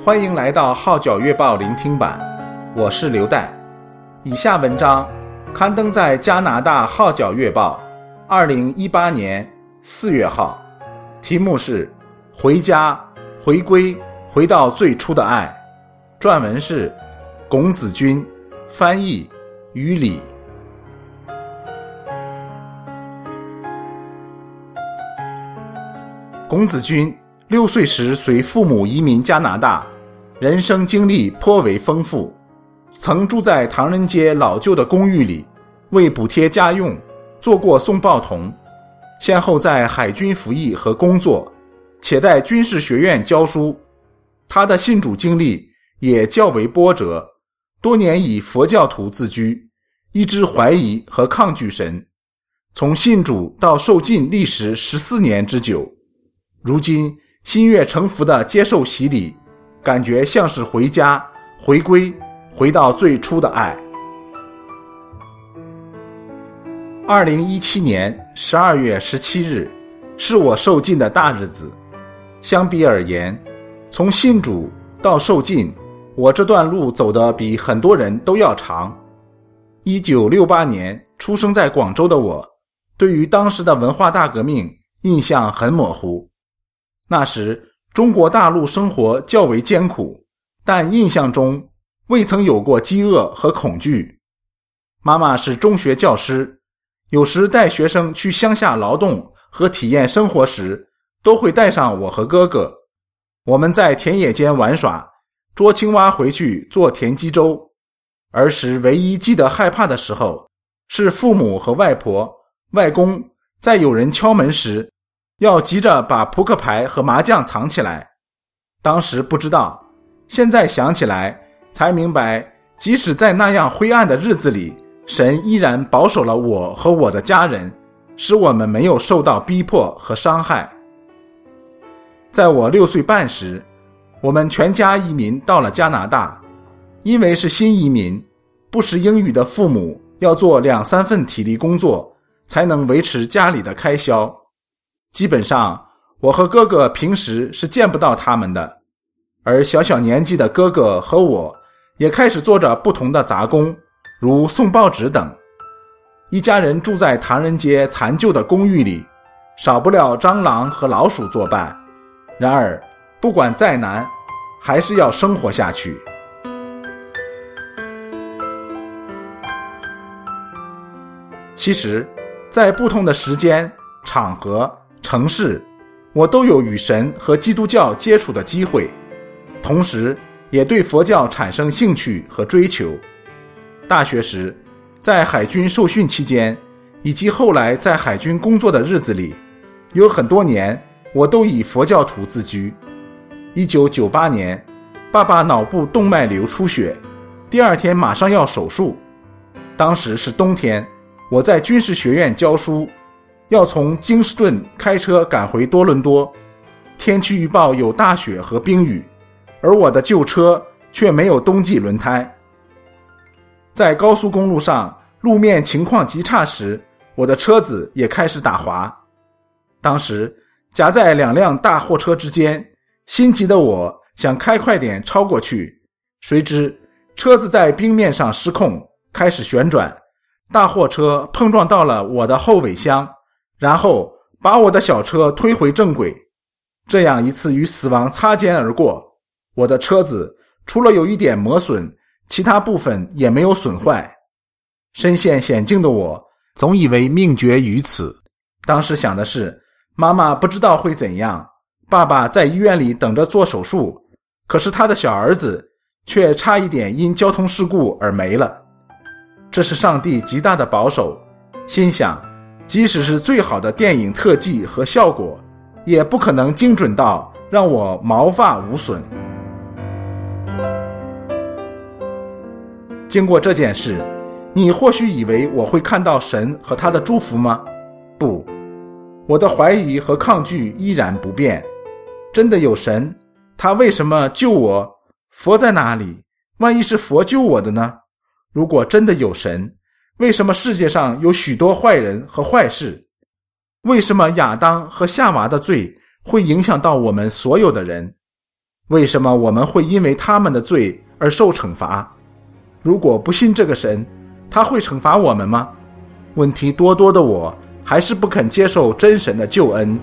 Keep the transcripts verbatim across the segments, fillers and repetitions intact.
欢迎来到号角月报聆听版，我是刘岱。以下文章刊登在加拿大号角月报二零一八年四月号，题目是回家回归回到最初的爱，撰文是龚子君，翻译于理。龚子君六岁时随父母移民加拿大，人生经历颇为丰富，曾住在唐人街老旧的公寓里，为补贴家用做过送报童，先后在海军服役和工作，且在军事学院教书。他的信主经历也较为波折，多年以佛教徒自居，一直怀疑和抗拒神，从信主到受尽历时十四年之久。如今心悦诚服地接受洗礼，感觉像是回家回归回到最初的爱。二零一七年十二月十七日是我受尽的大日子。相比而言，从信主到受尽，我这段路走得比很多人都要长。一九六八年出生在广州的我，对于当时的文化大革命印象很模糊。那时中国大陆生活较为艰苦，但印象中未曾有过饥饿和恐惧。妈妈是中学教师，有时带学生去乡下劳动和体验生活时，都会带上我和哥哥。我们在田野间玩耍，捉青蛙回去做田鸡粥。儿时唯一记得害怕的时候，是父母和外婆、外公在有人敲门时，要急着把扑克牌和麻将藏起来。当时不知道，现在想起来才明白，即使在那样灰暗的日子里，神依然保守了我和我的家人，使我们没有受到逼迫和伤害。在我六岁半时，我们全家移民到了加拿大。因为是新移民，不识英语的父母要做两三份体力工作，才能维持家里的开销。基本上我和哥哥平时是见不到他们的，而小小年纪的哥哥和我也开始做着不同的杂工，如送报纸等。一家人住在唐人街残旧的公寓里，少不了蟑螂和老鼠作伴。然而不管再难，还是要生活下去。其实在不同的时间、场合、城市，我都有与神和基督教接触的机会，同时也对佛教产生兴趣和追求。大学时，在海军受训期间，以及后来在海军工作的日子里，有很多年我都以佛教徒自居。一九九八年，爸爸脑部动脉瘤出血，第二天马上要手术。当时是冬天，我在军事学院教书，要从京士顿开车赶回多伦多，天气预报有大雪和冰雨，而我的旧车却没有冬季轮胎。在高速公路上，路面情况极差时，我的车子也开始打滑。当时夹在两辆大货车之间，心急的我想开快点超过去，谁知车子在冰面上失控，开始旋转，大货车碰撞到了我的后尾箱，然后把我的小车推回正轨。这样一次与死亡擦肩而过，我的车子除了有一点磨损，其他部分也没有损坏。身陷险境的我总以为命绝于此，当时想的是妈妈不知道会怎样，爸爸在医院里等着做手术，可是他的小儿子却差一点因交通事故而没了。这是上帝极大的保守，心想即使是最好的电影特技和效果，也不可能精准到让我毛发无损。经过这件事，你或许以为我会看到神和他的祝福吗？不，我的怀疑和抗拒依然不变。真的有神，他为什么救我？佛在哪里？万一是佛救我的呢？如果真的有神，为什么世界上有许多坏人和坏事？为什么亚当和夏娃的罪会影响到我们所有的人？ 为什么我们会因为他们的罪而受惩罚？如果不信这个神，他会惩罚我们吗？问题多多的我，还是不肯接受真神的救恩。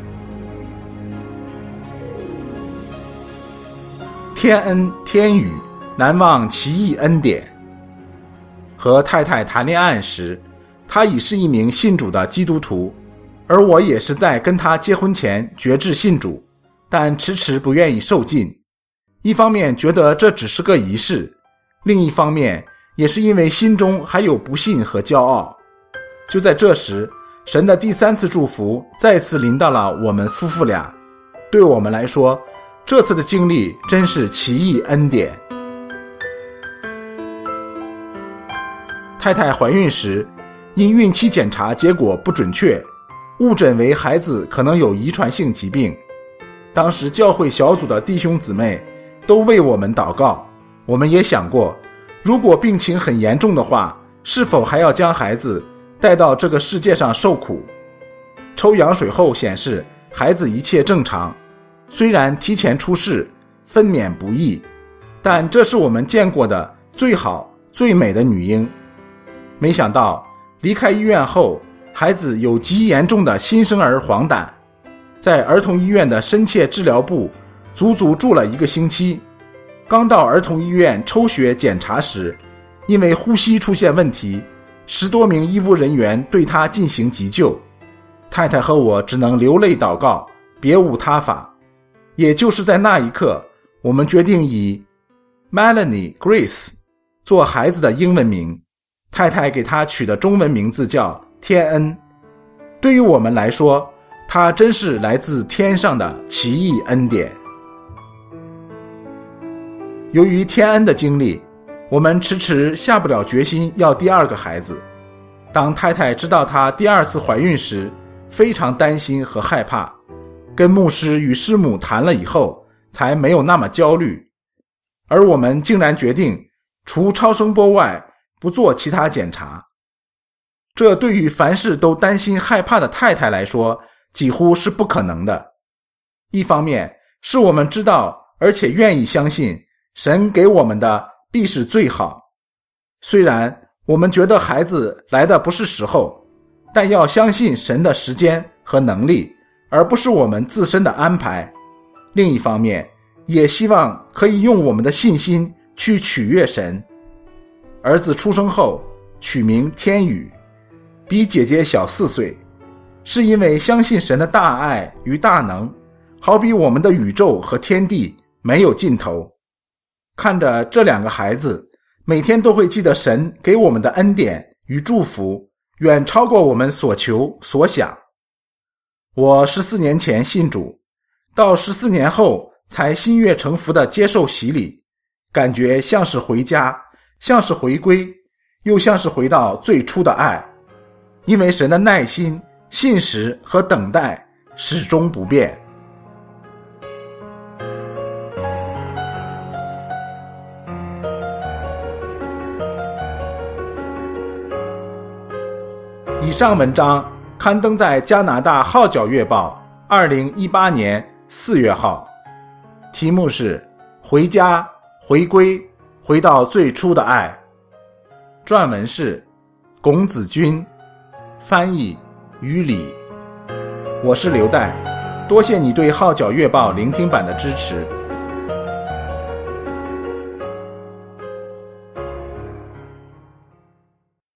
天恩天语，难忘奇异恩典。和太太谈恋爱时，她已是一名信主的基督徒，而我也是在跟她结婚前决志信主，但迟迟不愿意受浸。一方面觉得这只是个仪式，另一方面也是因为心中还有不信和骄傲。就在这时，神的第三次祝福再次临到了我们夫妇俩。对我们来说，这次的经历真是奇异恩典。太太怀孕时，因孕期检查结果不准确，误诊为孩子可能有遗传性疾病。当时教会小组的弟兄姊妹都为我们祷告，我们也想过，如果病情很严重的话，是否还要将孩子带到这个世界上受苦？抽羊水后显示孩子一切正常，虽然提前出世，分娩不易，但这是我们见过的最好最美的女婴。没想到离开医院后，孩子有极严重的新生儿黄疸，在儿童医院的深切治疗部足足住了一个星期。刚到儿童医院抽血检查时，因为呼吸出现问题，十多名医务人员对他进行急救。太太和我只能流泪祷告，别无他法。也就是在那一刻，我们决定以 Melanie Grace 做孩子的英文名，太太给他取的中文名字叫天恩。对于我们来说，它真是来自天上的奇异恩典。由于天恩的经历，我们迟迟下不了决心要第二个孩子。当太太知道她第二次怀孕时，非常担心和害怕，跟牧师与师母谈了以后，才没有那么焦虑。而我们竟然决定除超声波外不做其他检查。这对于凡事都担心害怕的太太来说，几乎是不可能的。一方面是我们知道而且愿意相信神给我们的必是最好，虽然我们觉得孩子来的不是时候，但要相信神的时间和能力，而不是我们自身的安排。另一方面也希望可以用我们的信心去取悦神。儿子出生后取名天宇，比姐姐小四岁，是因为相信神的大爱与大能，好比我们的宇宙和天地没有尽头。看着这两个孩子，每天都会记得神给我们的恩典与祝福，远超过我们所求所想。我十四年前信主，到十四年后才心悦诚服地接受洗礼，感觉像是回家，像是回归，又像是回到最初的爱。因为神的耐心、信实和等待始终不变。以上文章刊登在加拿大号角月报二零一八年四月号，题目是回家、回归、回到最初的爱。撰文是龚子君，翻译于理。我是刘岱，多谢你对号角月报聆听版的支持。